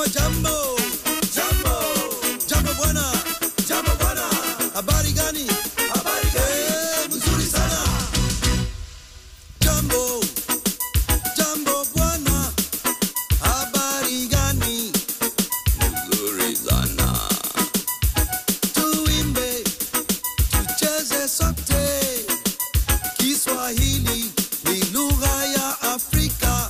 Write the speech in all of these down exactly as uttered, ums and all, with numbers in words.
Sema jambo, jambo, jambo bwana, jambo bwana. Habari gani? Habari gani? Eh, mzuri sana. Jambo, jambo bwana. Habari gani? Mzuri sana. Tuimbe, tucheze sote. Kiswahili ni lugha ya Afrika.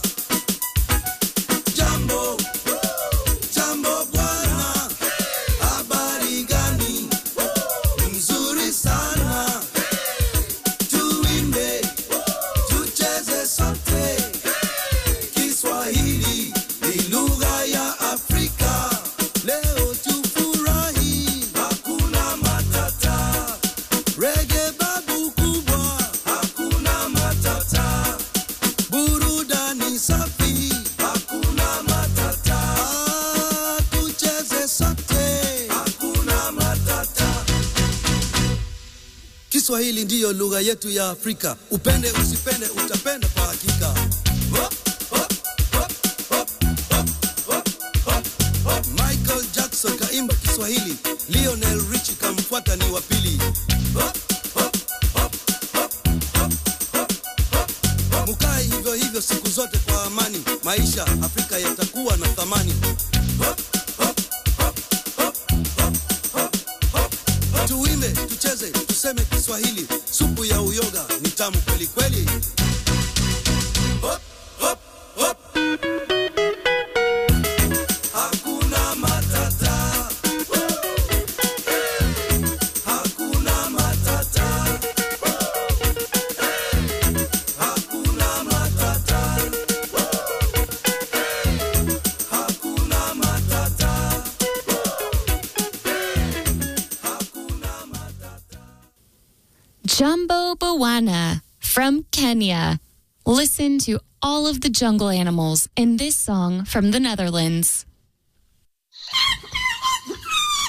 Jambo, jambo bwana. Habari gani? Mzuri sana. Tuimbe, tucheze sote. Kiswahili ni lugha ya Afrika. Leo tufurahi, hakuna matata. Reggae babu kubwa, hakuna matata. Burudani safi, hakuna matata. Ah, tucheze sote, hakuna matata. Kiswahili ndiyo lugha yetu ya Afrika. Upende usipende utapenda kwa hakika. Hop, hop, hop, hop, hop, hop, hop, hop. Michael Jackson kaimba Kiswahili, Lionel Richie kamfuata ni wa pili. Hop, hop, hop, hop, hop, hop, hop. Mukae hivyo hivyo siku zote kwa amani, maisha Afrika yatakuwa na thamani. Hop, hop, hop, hop, hop, hop, hop. Tuimbe, tucheze, tuseme Kiswahili, supu ya uyoga ni tamu kweli kweli. Hop, hop, hop. Hakuna matata. Hakuna matata. Hakuna matata. Hakuna matata. Hakuna matata. Jambo Bawana from Kenya. Listen to all of the jungle animals in this song from the Netherlands.